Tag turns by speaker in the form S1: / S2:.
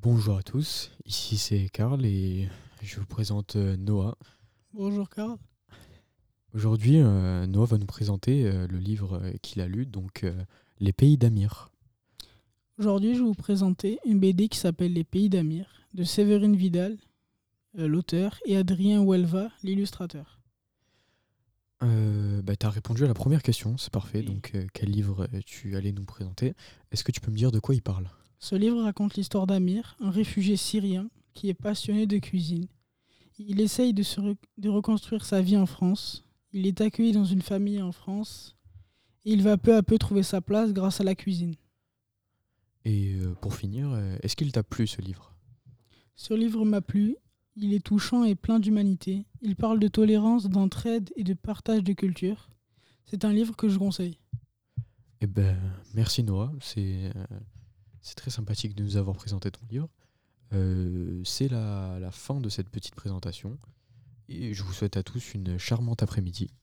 S1: Bonjour à tous, ici c'est Karl et je vous présente Noah.
S2: Bonjour Karl.
S1: Aujourd'hui, Noah va nous présenter le livre qu'il a lu, donc Les Pays d'Amir.
S2: Aujourd'hui, je vais vous présenter une BD qui s'appelle Les Pays d'Amir, de Séverine Vidal, l'auteur, et Adrien Huelva, l'illustrateur.
S1: T'as répondu à la première question, c'est parfait,
S2: Oui.
S1: donc quel livre tu allais nous présenter? Est-ce que tu peux me dire de quoi il parle?
S2: Ce livre raconte l'histoire d'Amir, un réfugié syrien qui est passionné de cuisine. Il essaye de reconstruire sa vie en France. Il est accueilli dans une famille en France et il va peu à peu trouver sa place grâce à la cuisine.
S1: Et pour finir, est-ce qu'il t'a plu ce livre?
S2: Ce livre m'a plu. Il est touchant et plein d'humanité. Il parle de tolérance, d'entraide et de partage de culture. C'est un livre que je conseille.
S1: Eh ben, merci Noah, c'est très sympathique de nous avoir présenté ton livre. C'est la fin de cette petite présentation et je vous souhaite à tous une charmante après-midi.